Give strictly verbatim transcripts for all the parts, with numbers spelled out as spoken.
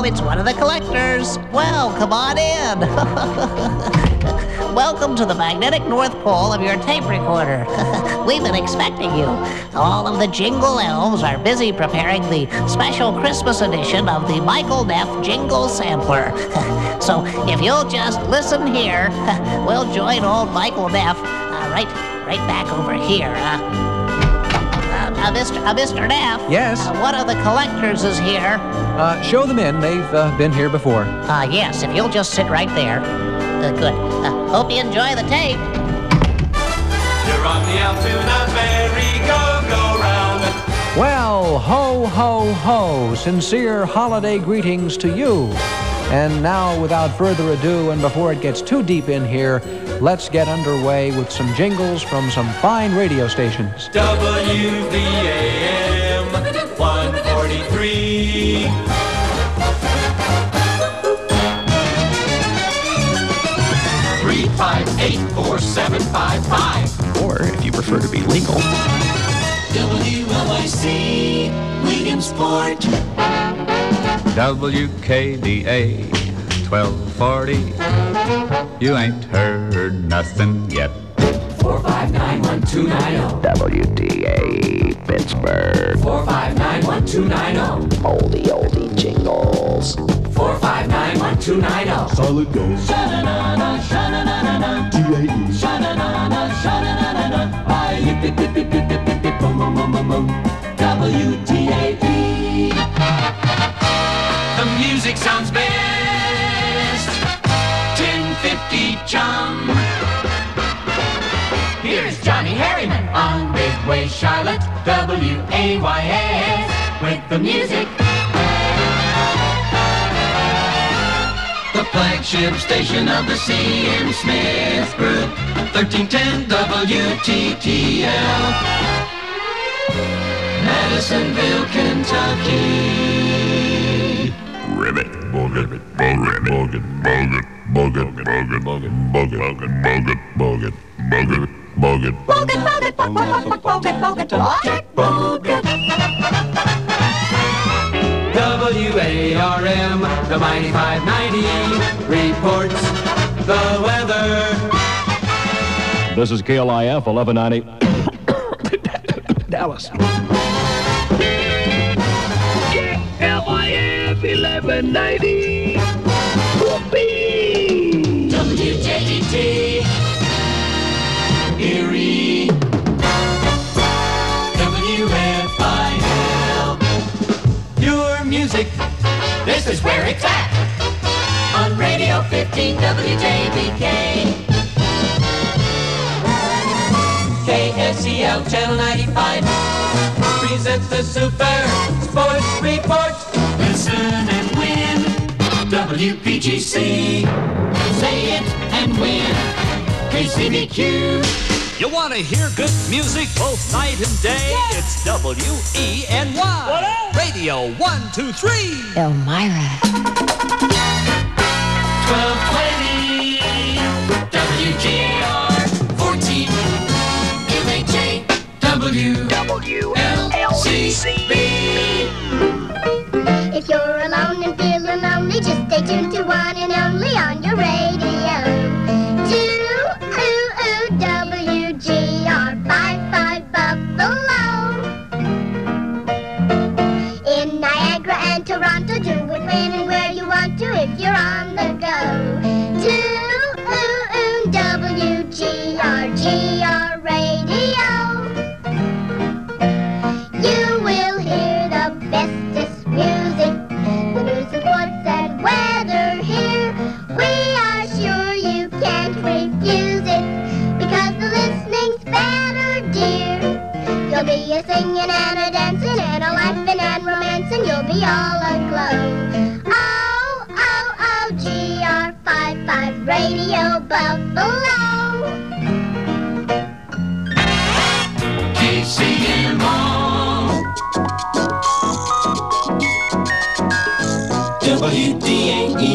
it's one of the collectors. Well, come on in. Welcome to the magnetic North Pole of your tape recorder. We've been expecting you. All of the Jingle Elves are busy preparing the special Christmas edition of the Michael Neff Jingle Sampler. So if you'll just listen here, we'll join old Michael Neff uh, right, right back over here. Uh, uh, uh, Mister Uh, Mister Neff? Yes? Uh, one of the collectors is here. Uh, show them in. They've uh, been here before. Uh, yes, if you'll just sit right there. Uh, good. Uh, hope you enjoy the tape. You're on the Altoona merry-go-go-round. Well, ho, ho, ho. Sincere holiday greetings to you. And now, without further ado, and before it gets too deep in here, let's get underway with some jingles from some fine radio stations. W V A M one forty-three. three five eight four seven five five. Or, if you prefer to be legal, W L I C Williamsport. W K D A twelve forty. You ain't heard nothing yet. four five nine one two nine zero. W D A Pittsburgh. four five nine one two nine zero. Oldie, oldie jingles. four five nine one two nine zero. Solid gold. Sha-na-na-na, sha-na-na-na-na. T A E. Sha-na-na-na, sha-na-na-na-na. I-yip-yip-yip-yip-yip-yip-boom-boom-boom-boom. W T A E. The music sounds best. ten fifty Chum. Here's Johnny Harriman on Midway Charlotte, W A Y S, with the music. The flagship station of the C M Smith Group, thirteen ten W T T L, Madisonville, Kentucky. Ribbit. Bogut. Bogut. Bogut. Bogut. Bogut. Bogut. Bogut. Bogut. Bogut. Bogut. Bogut. Bogut. Bogut, bogut, bogut, bogut, bogut, bogut, bogut. W A R M, the mighty five ninety, reports the weather. This is K L I F eleven ninety. Dallas. K L I F eleven ninety. Whoopee! W J E T, Erie. W F I L, your music, this is where it's at. On Radio fifteen W J B K. K S E L Channel ninety-five presents the Super Sports Report. Listen and win. W P G C. Say it and win. K C B Q. You want to hear good music both night and day? Yeah. It's W E N Y. Radio one two three. Elmira. twelve twenty. W G A R. fourteen. M H A. W. W L C B. If you're alone and feeling lonely, just stay tuned to one and only on your radio. Two, ooh, ooh, W G R five five Buffalo. In Niagara and Toronto, do it when and where you want to if you're on the go. Two, ooh, ooh, W G R, G R radio. You will hear the bestest music, the news and sports and weather here. We are sure you can't refuse it, because the listening's better, dear. You'll be a singing and a dancing and a laughing and romancing. You'll be all aglow. Oh, oh, oh, G R five five Radio Buffalo. K C M O. W D A E.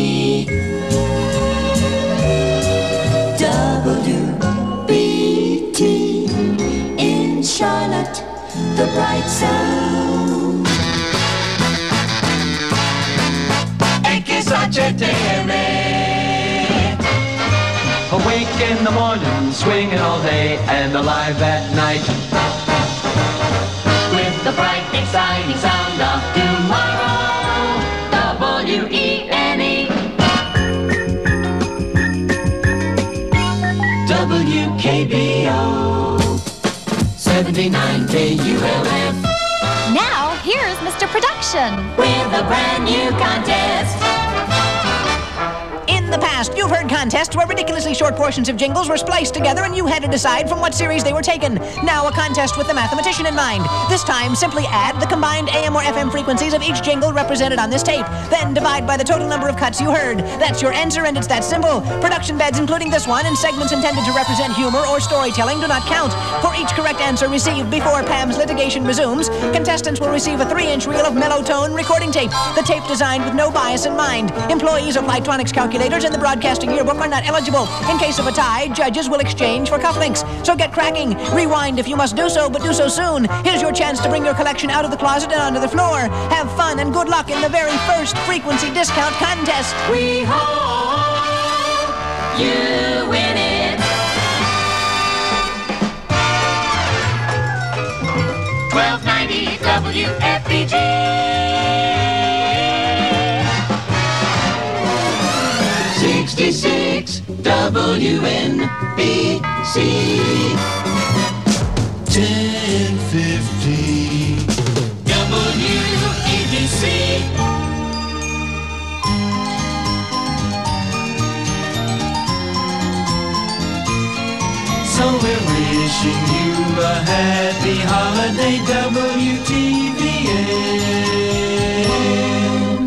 W B T in Charlotte, the bright sound. Cacciatere. Awake in the morning, swinging all day, and alive at night. With the bright, exciting sound of tomorrow, W E N E. W K B O, seventy-nine K U L F. Now, here's Mister Production. With a brand new contest. In the past, you've heard contests where ridiculously short portions of jingles were spliced together and you had to decide from what series they were taken. Now a contest with the mathematician in mind. This time, simply add the combined A M or F M frequencies of each jingle represented on this tape. Then divide by the total number of cuts you heard. That's your answer, and it's that simple. Production beds including this one and segments intended to represent humor or storytelling do not count. For each correct answer received before Pam's litigation resumes, contestants will receive a three-inch reel of mellow tone recording tape. The tape designed with no bias in mind. Employees of Lightronics calculators and the Broadcasting Yearbook are not eligible. In case of a tie, judges will exchange for cufflinks. So get cracking. Rewind if you must do so, but do so soon. Here's your chance to bring your collection out of the closet and onto the floor. Have fun and good luck in the very first frequency discount contest. We hope you win it. twelve ninety W F P G. sixty-six W N B C. ten fifty W E B C. So we're wishing you a happy holiday, W T V N.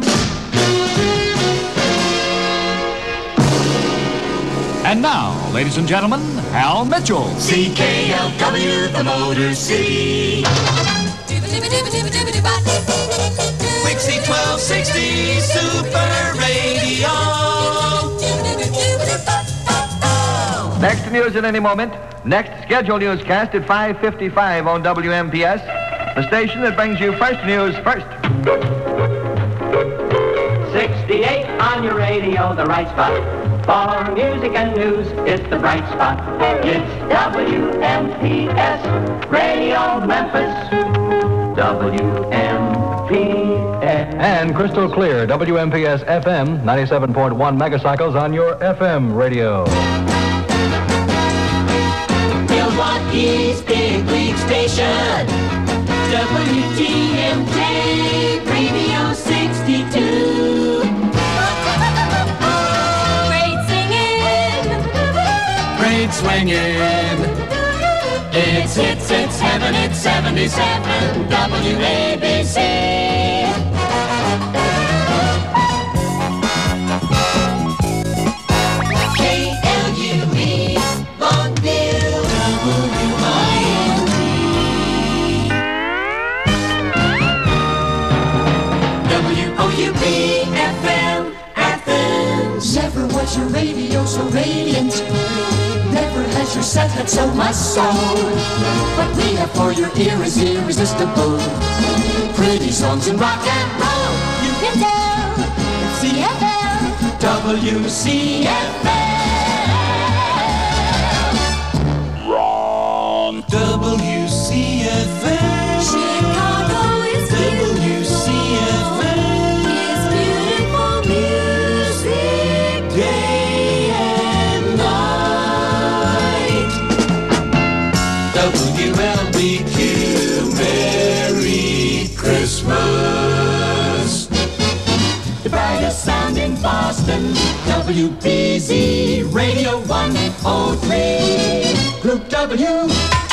And now, ladies and gentlemen, Hal Mitchell. C K L W, the Motor City. Wixie twelve sixty Super Radio. Next news at any moment. Next scheduled newscast at five fifty-five on W M P S. The station that brings you first news first. sixty-eight on your radio, the right spot. For music and news, it's the bright spot. It's W M P S, Radio Memphis. W M P S. And crystal clear, W M P S F M, ninety-seven point one megacycles on your F M radio. Milwaukee's big league station, W T M J, Radio sixty-two. Great singing. Great swinging. It's, it's, it's heaven, it's seventy-seven W A B C. K L U E, Longview, W I N T. W O U B, F M, Athens. Never was your radio so radiant. Never has your set had so much soul. What we have for your ear is irresistible. Pretty songs in rock and roll. You can tell. C F L. W C F L. Wrong. W C F L. Chicago is W C F L. Is beautiful music day and night. W L B Q, Merry Christmas. The brightest sound in Boston, W B Z, Radio one oh three, Group W.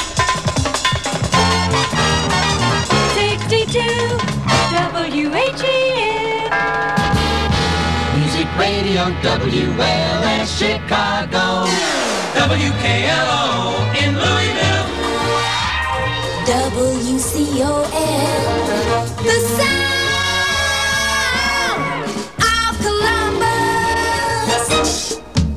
sixty-two W H E N. Music Radio W L S Chicago, W K L O in Louisville, W C O L, the sound of Columbus.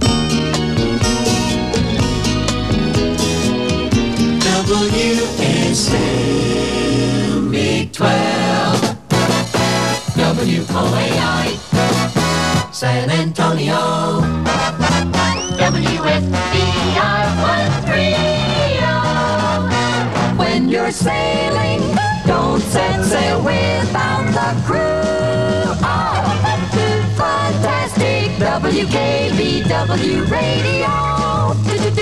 W S M Big twelve, W O A I, San Antonio. W F B R one three oh. When you're sailing, don't set sail without the crew. Oh, fantastic W K B W radio.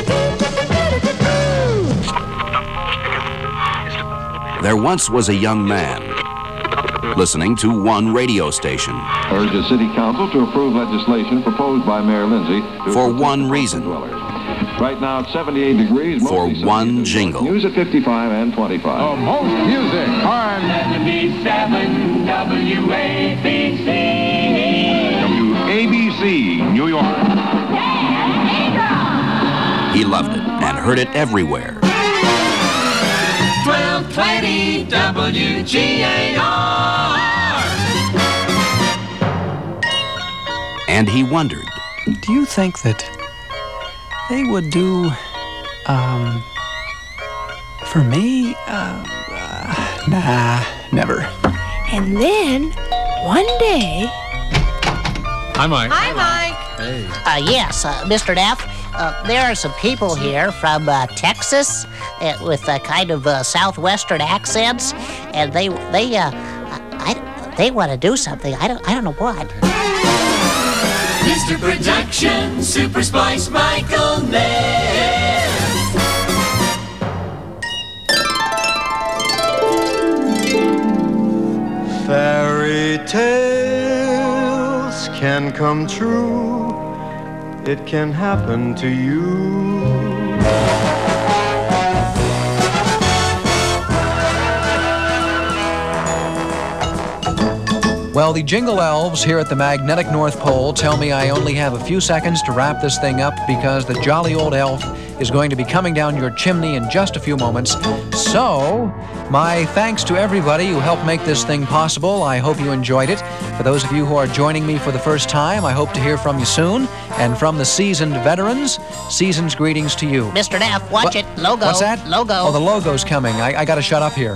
There once was a young man listening to one radio station. Urge the City Council to approve legislation proposed by Mayor Lindsay for one reason. Right now it's seventy-eight degrees. For one jingle. News at fifty-five and twenty-five. Oh, most music on seventy-seven W A B C. W A B C, New York. He loved it and heard it everywhere. twelve twenty W G A R. And he wondered, do you think that they would do, um, for me? Uh, uh, nah, never. And then, one day... Hi, Mike. Hi, Mike. Hey. Uh, yes, uh, Mister Neff, uh, there are some people here from uh, Texas uh, with uh, kind of uh, southwestern accents, and they they uh, I, they want to do something. I don't I don't know what. Mister Production, Super Splice Michael Neff. Fairy tales can come true. It can happen to you. Well, the Jingle Elves here at the magnetic North Pole tell me I only have a few seconds to wrap this thing up because the jolly old elf is going to be coming down your chimney in just a few moments. So, my thanks to everybody who helped make this thing possible. I hope you enjoyed it. For those of you who are joining me for the first time, I hope to hear from you soon. And from the seasoned veterans, season's greetings to you. Mister Neff, watch What? it. Logo. What's that? Logo. Oh, the logo's coming. I, I got to shut up here.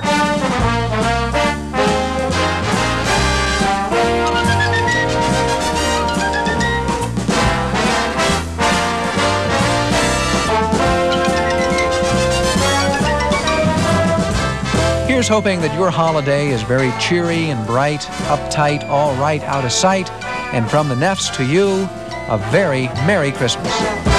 Here's hoping that your holiday is very cheery and bright, uptight, all right, out of sight. And from the Neffs to you, a very Merry Christmas.